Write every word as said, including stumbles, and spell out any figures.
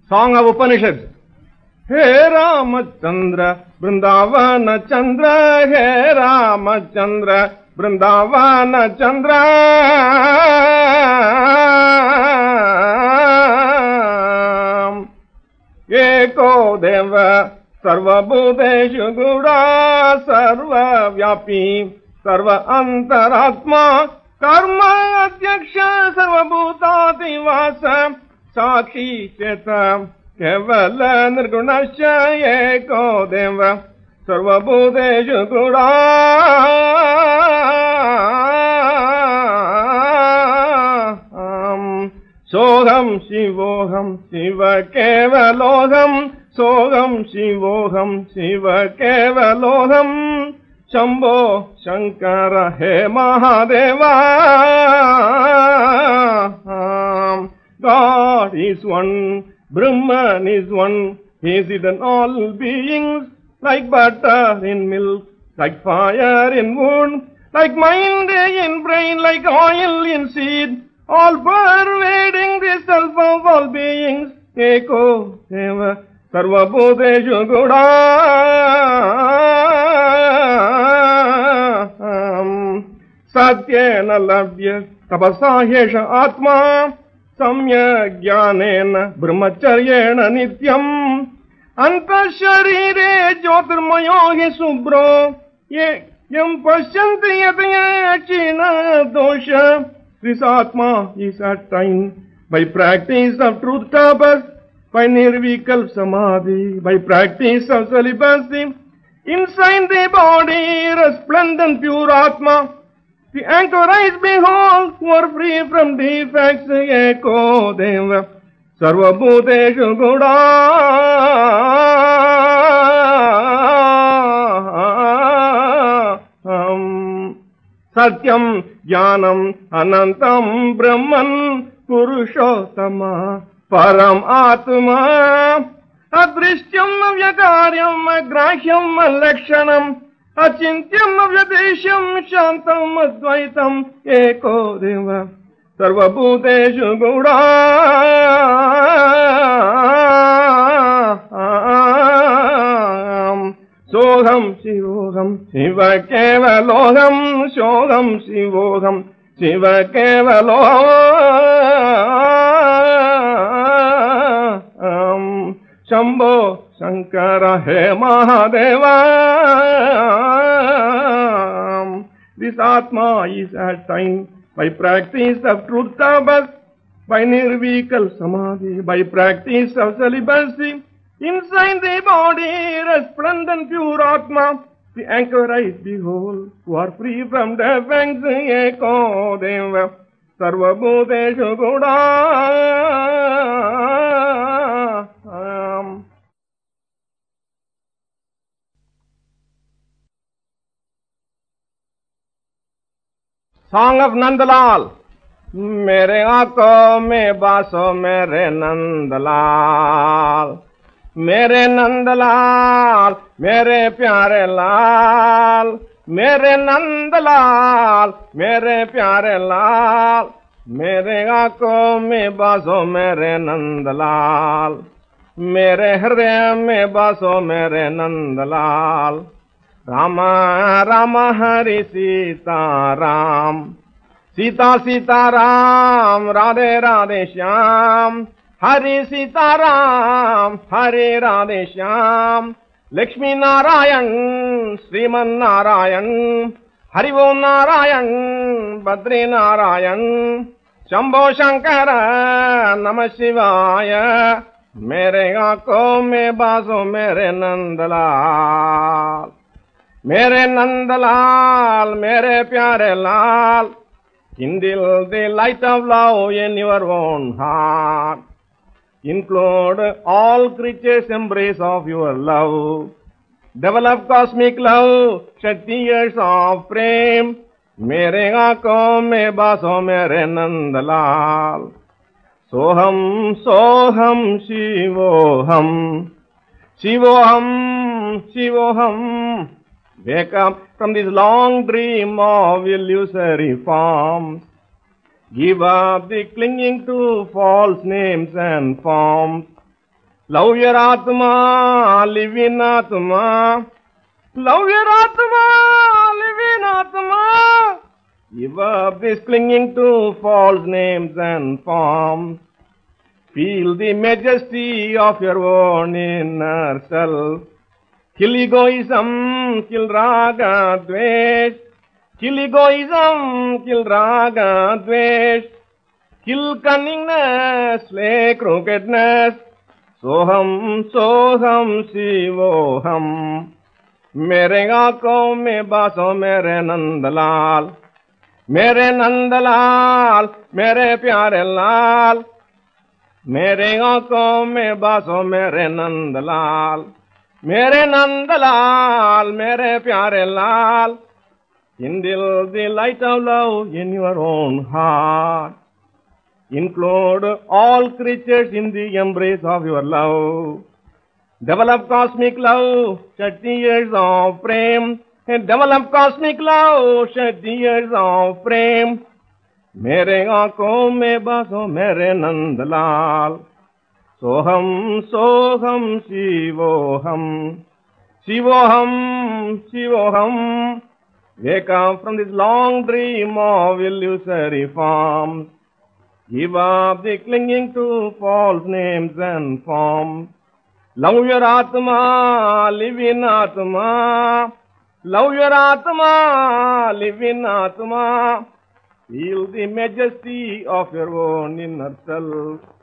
Song of Upanishads. He Ramachandra, Vrindavana Chandra, He Ramachandra, Vrindavana Chandra. Eko Deva, Sarva Bhuteshu Gura, Sarva Vyapi, Sarva Antaratma, Karma Adyaksha, Sarva Bhutati Vasa, Sakshi Cheta, Kevala Nirgunasya, Eko Deva, Sarva Bhuteshu Gura. Soham Shivoham Shiva Kevaloham, Soham Shivoham Shiva Kevaloham, Shambho Shankara He Mahadeva. God is one, Brahman is one, He is in all beings, like butter in milk, like fire in wood, like mind in brain, like oil in seed, all pervading the self of all beings. Eko Deva Sarva Bhuteshu Gura. Satyena Labhya Tapasa Hesha Atma, Samya Jnanena Brahmacharyena Nityam, Anta Sharire Jyotirmayo Hi Subhro, Yam Pashyanti Yataya China Dosha. This Atma is attained by practice of truth tapas, by nirvikal samadhi, by practice of celibacy. Inside the body, resplendent pure Atma, the anchorites behold, who are free from defects. Eko Deva Sarva Bhuteshu Gura. Satyam Jnanam Anantam Brahman Purushottama Param Atma Adrishyam Avyakaryam Agrahyam Alakshanam Achintyam Avyadesham Shantam Advaitam. Eko Deva Sarva Bhuteshu Gura. Soham Shivoham Shiva Kevaloham, Soham Shivoham Shiva Kevaloham, Shambho Shankara He Mahadeva. This Atma is attained by practice of truth tapas, by nirvikal samadhi, by practice of celibacy. Inside the body, resplendent pure Atma, the anchorites behold, who are free from defects. Eko Deva Sarva Bhuteshu Gura. Song of Nandalal. Mere aankhon mein baso mere Nandalal, mere Nandalal, mere pyare lal, mere Nandalal, mere pyare lal, mere aankhon mein baso mere Nandalal, mere hriday mein baso mere Nandalal. Rama Rama Hari Sita Ram, Sita Sita Ram, Radhe Radhe Shyam, Hari Sita Ram, Hari Radhe Shyam, Lakshmi Narayan, Sriman Narayan, Hari Om Narayan, Badri Narayan, Shambho Shankara, Namah Shivaya, Mere aankhon mein baso mere Nandalal, mere Nandalal, mere pyare lal. Kindle the light of love in your own heart. Include all creatures' embrace of your love. Develop cosmic love, shed tears of prem. Mere aankhon mein baso mere Nandalal. Soham Soham Shivoham Shivoham Shivoham. Wake up from this long dream of illusory forms. Give up the clinging to false names and forms. Love your Atma, live in Atma. Love your Atma, live in Atma. Give up this clinging to false names and forms. Feel the majesty of your own inner self. Kill egoism, kill raga, dvesh. Kill egoism, kill raga, dvesh. Kill cunningness, slay crookedness. Soham, soham, shivoham. मेरे आंखों में बासो मेरे नंदलाल, मेरे नंदलाल, मेरे प्यारे लाल. मेरे आंखों में बासो मेरे नंदलाल, मेरे नंदलाल, मेरे प्यारे लाल. Kindle the light of love in your own heart. Include all creatures in the embrace of your love. Develop cosmic love, shed tears of prem. And develop cosmic love, shed tears of prem. मेरे आंखों में बसो मेरे नंदलाल. सोहम सोहम शिवोहम, शिवोहम शिवोहम. Wake up from this long dream of illusory forms. Give up the clinging to false names and forms. Love your Atma, live in Atma. Love your Atma, live in Atma. Feel the majesty of your own inner self.